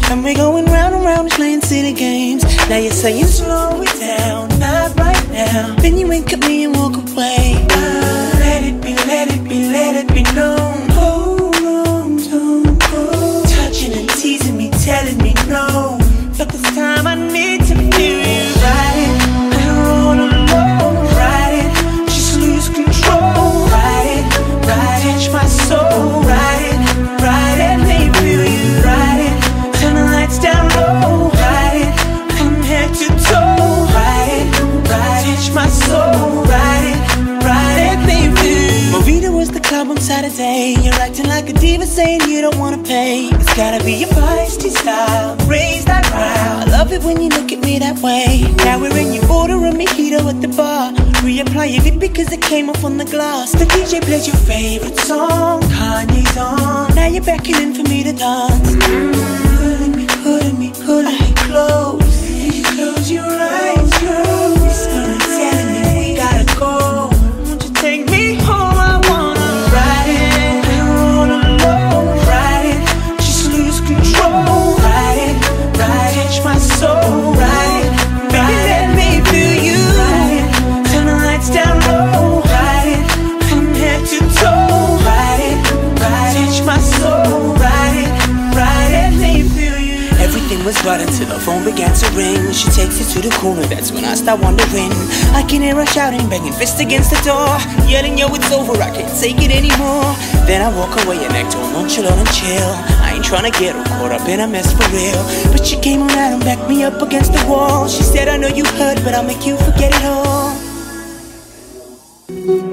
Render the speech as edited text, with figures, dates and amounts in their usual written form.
And we're going round and round playing silly games. Now you're saying slow it down, not right now. Then you wink at me and walk away. Let it be, let it be, let it be known. Hold on, don't go. Touching and teasing me, telling me no. But this time I need to feel you. Ride it, and roll alone. Ride it, just lose control. Ride it, touch my soul. Ride it, let me feel you. Ride it, turn the lights down low. Ride it, from head to toe. Ride it, touch my soul. Ride it, let me feel you. Movida was the club on Saturday. You're acting like a diva, saying you don't wanna pay. It's gotta be your feisty style. Raise that brow. I love it when you look at me that way. Now we're in, you order a mojito at the bar. Reapply your lip because it came off on the glass. The DJ plays your favorite song, Kanye's on. Now you're beckoning for me to dance. Pulling me close. Close your eyes, girl. Whispering, telling me we gotta go. Won't you take me home? I wanna ride it, roll alone. Ride it, just lose control. Ride it, touch my soul. Ride it, baby, let me feel you. Ride it, turn the lights down low. Ride it, from head to toe. Ride it, touch my soul. Ride it, let me feel you. Everything was right until the phone began to ring. She takes it to the corner, that's when I start wondering. I can hear her shouting, banging fist against the door, yelling, yo, it's over, I can't take it anymore. Then I walk away and act all nonchalant and chill. I ain't tryna get her caught up in a mess for real. But she came on out and backed me up against the wall. She said, I know you hurt, but I'll make you forget it all.